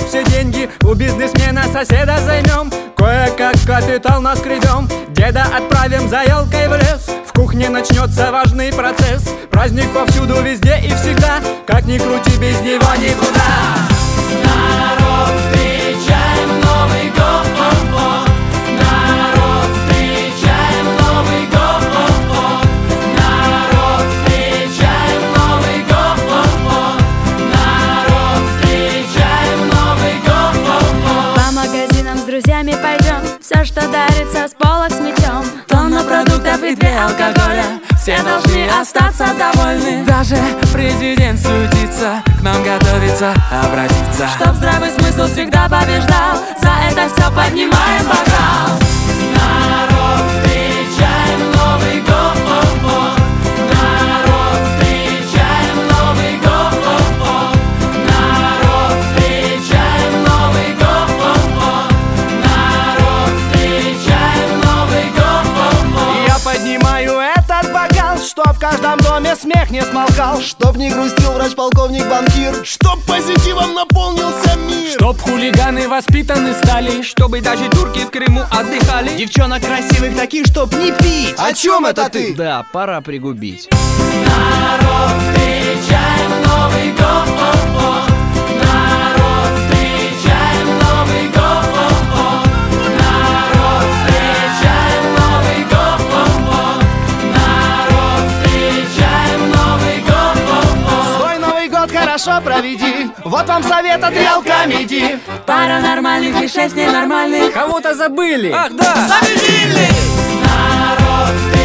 все деньги у бизнесмена соседа займем. Кое-как капитал наскребем, деда отправим за елкой в лес. В кухне начнется важный процесс, праздник повсюду, везде и всегда. Как ни крути, без него никуда. Народ, встречаем Новый год, народ, встречаем Новый год, народ, встречаем Новый год, народ, встречаем Новый год. По магазинам с друзьями пойдем, все, что дарится, с полок сметем. Тонна продуктов и 2 алкоголя, все должны остаться довольны. Даже президент суетится, к нам готовится обратиться, чтоб здравый смысл всегда побеждал. За это все поднимаем бокал. Народ, встречаем Новый год, народ, встречаем Новый год, народ, встречаем Новый год, народ, встречаем Новый год. Я поднимаю этот бокал, чтоб в каждом доме смех не смолкал, чтоб не грустил врач-полковник-банкир, чтоб позитивом наполнился мир, чтоб хулиганы воспитаны стали, чтобы даже турки в Крыму отдыхали. девчонок красивых таких, чтоб не пить. О чем это ты? Да, пора пригубить. Народ, встречаем Новый год, народ, встречаем Новый год, народ, встречаем Новый год, народ, встречаем Новый год. Свой Новый год хорошо проведи, вот вам совет от Real Comedy. Пара нормальных и 6 ненормальных. Кого-то забыли. Ах, да! Народ,